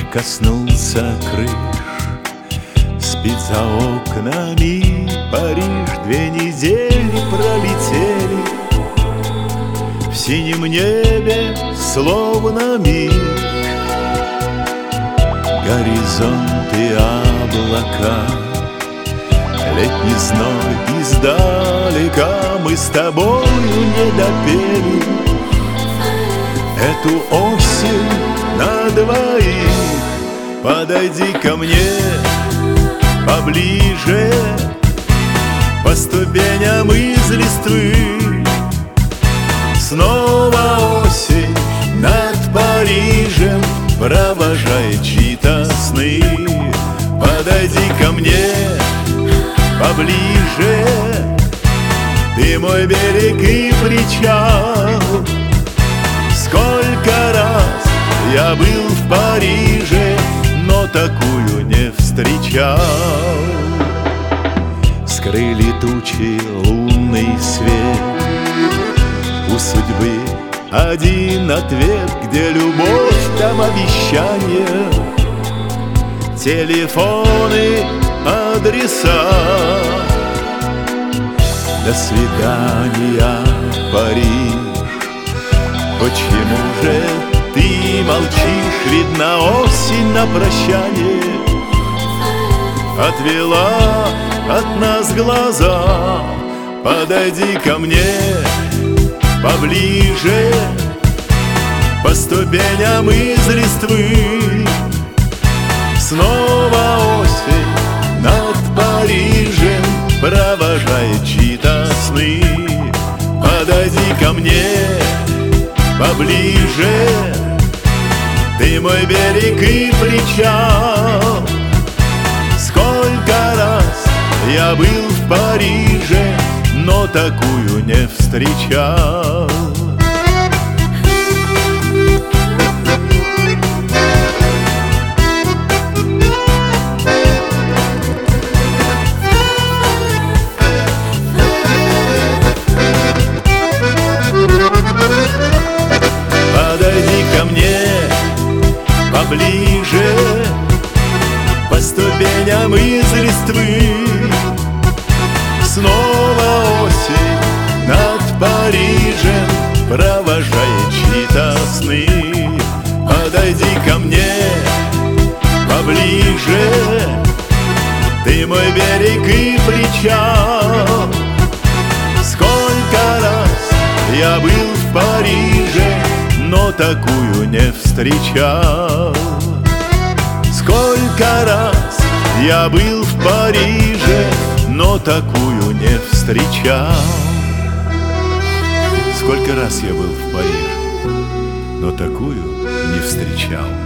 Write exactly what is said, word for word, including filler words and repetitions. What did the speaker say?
коснулся крыш. Спит за окнами Париж, две недели пролетели. В синем небе словно миг, горизонт и облака, летний зной издалека. Мы с тобою не допели эту осень на двоих. Подойди ко мне поближе, по ступеням из листвы. Снова осень над Парижем провожает чьи-то сны. Подойди ко мне поближе, ты мой берег и причал. Сколько раз я был в Париже, но такую не встречал. Скрыли тучи лунный свет, у судьбы один ответ, где любовь, там обещание, телефоны, адреса. До свидания, Париж, почему же ты молчишь? Видно, осень на прощание отвела от нас глаза. Подойди ко мне поближе, по ступеням из листвы. Снова осень над Парижем провожает чьи-то сны. Подойди ко мне поближе, ты мой берег и причал. Сколько раз я был в Париже, но такую не встречал. Подойди ко мне поближе, по ступеням из листвы. Снова осень над Парижем провожает чьи-то сны. Подойди ко мне поближе, ты мой берег и причал. Сколько раз я был в Париже, но такую не встречал. Сколько раз я был в Париже, но такую не встречал. Сколько раз я был в Париже, но такую не встречал.